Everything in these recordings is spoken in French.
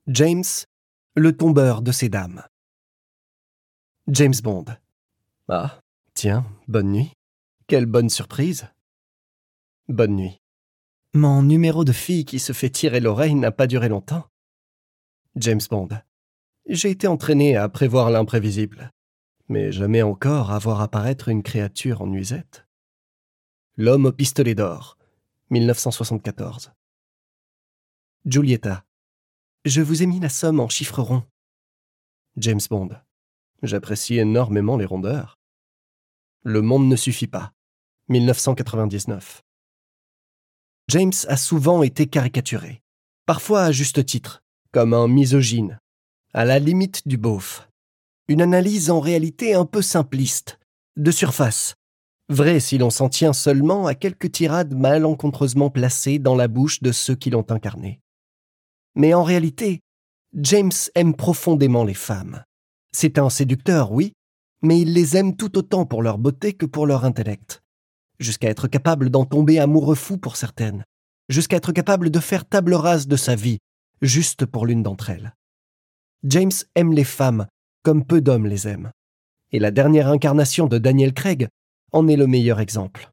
James, le tombeur de ces dames. James Bond. Ah, tiens, bonne nuit. Quelle bonne surprise. Bonne nuit. Mon numéro de fille qui se fait tirer l'oreille n'a pas duré longtemps. James Bond. J'ai été entraîné à prévoir l'imprévisible, mais jamais encore à voir apparaître une créature en nuisette. L'homme au pistolet d'or, 1974. Giulietta. Je vous ai mis la somme en chiffres ronds. James Bond. J'apprécie énormément les rondeurs. Le monde ne suffit pas, 1999. James a souvent été caricaturé, parfois à juste titre, comme un misogyne, à la limite du beauf. Une analyse en réalité un peu simpliste, de surface, vraie si l'on s'en tient seulement à quelques tirades malencontreusement placées dans la bouche de ceux qui l'ont incarné. Mais en réalité, James aime profondément les femmes. C'est un séducteur, oui, mais il les aime tout autant pour leur beauté que pour leur intellect. Jusqu'à être capable d'en tomber amoureux fou pour certaines, jusqu'à être capable de faire table rase de sa vie, juste pour l'une d'entre elles. James aime les femmes comme peu d'hommes les aiment. Et la dernière incarnation de Daniel Craig en est le meilleur exemple.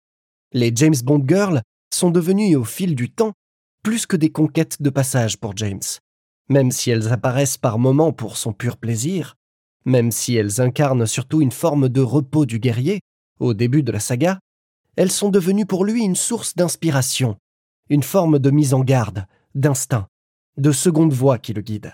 Les James Bond Girls sont devenues au fil du temps plus que des conquêtes de passage pour James, même si elles apparaissent par moments pour son pur plaisir, même si elles incarnent surtout une forme de repos du guerrier, au début de la saga, elles sont devenues pour lui une source d'inspiration, une forme de mise en garde, d'instinct, de seconde voix qui le guide.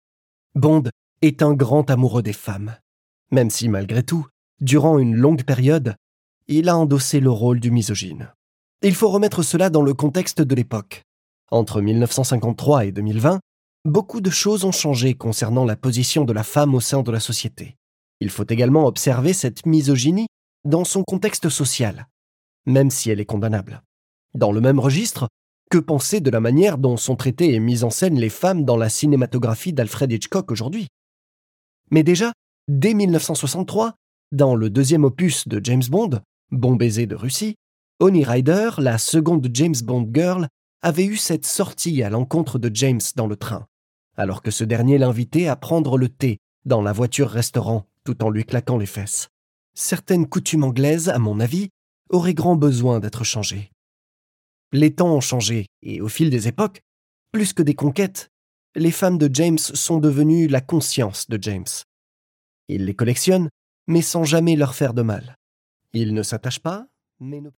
Bond est un grand amoureux des femmes, même si malgré tout, durant une longue période, il a endossé le rôle du misogyne. Il faut remettre cela dans le contexte de l'époque. Entre 1953 et 2020, beaucoup de choses ont changé concernant la position de la femme au sein de la société. Il faut également observer cette misogynie dans son contexte social, même si elle est condamnable. Dans le même registre, que penser de la manière dont sont traitées et mises en scène les femmes dans la cinématographie d'Alfred Hitchcock aujourd'hui ? Mais déjà, dès 1963, dans le deuxième opus de James Bond, Bon baiser de Russie, Honey Rider, la seconde James Bond Girl, avait eu cette sortie à l'encontre de James dans le train, alors que ce dernier l'invitait à prendre le thé dans la voiture-restaurant tout en lui claquant les fesses. Certaines coutumes anglaises, à mon avis, auraient grand besoin d'être changées. Les temps ont changé, et au fil des époques, plus que des conquêtes, les femmes de James sont devenues la conscience de James. Il les collectionne, mais sans jamais leur faire de mal. Il ne s'attache pas, mais ne